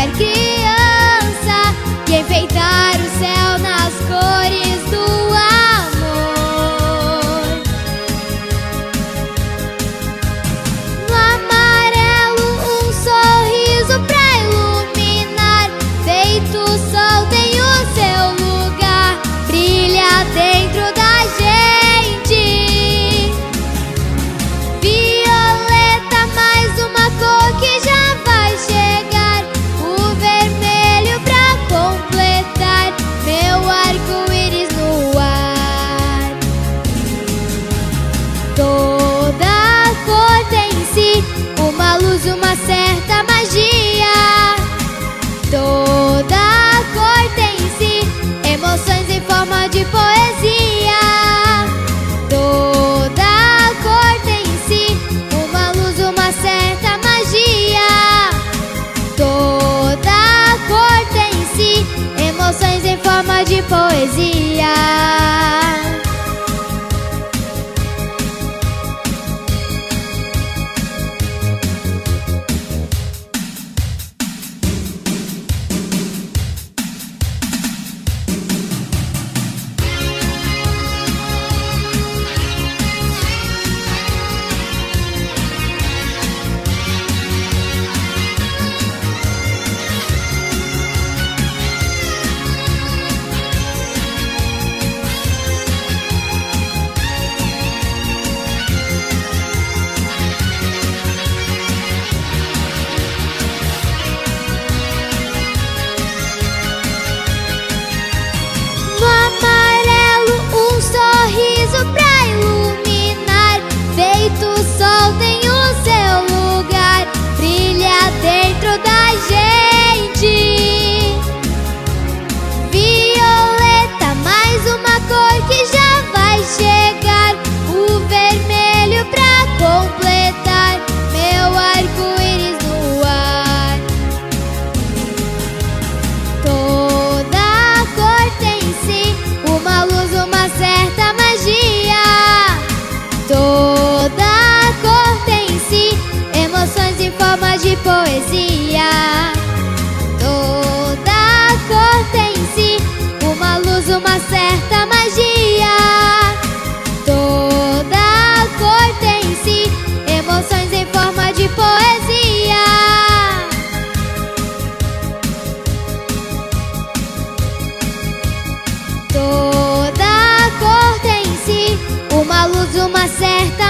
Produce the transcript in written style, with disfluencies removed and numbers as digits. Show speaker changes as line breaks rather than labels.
ser criança e enfeitar o céu nas cores do amor. No amarelo, um sorriso pra iluminar. Feito o sol tem o seu lugar, brilha dentro da gente. Violeta, mais uma cor que já vai chegar. O vermelho pra completar meu arco-íris no ar. Toda cor tem em si uma luz, uma certa magia. Toda cor tem em si emoções em forma de poesia. Toda cor tem em si uma luz, uma certa magia. Toda cor tem em si emoções em forma de poesia. No amarelo, um sorriso pra iluminar. Feito o sol tem o seu lugar, brilha dentro da gente. Violeta, mais uma cor que já vai chegar. O vermelho pra completar meu arco-íris no ar. Toda cor tem em si uma luz, uma certa magia. Toda cor tem em si emoções em forma de poesia. Toda cor tem em si uma luz, uma certa magia. Toda cor tem em si emoções em forma de poesia. Toda cor tem em si uma luz, uma certa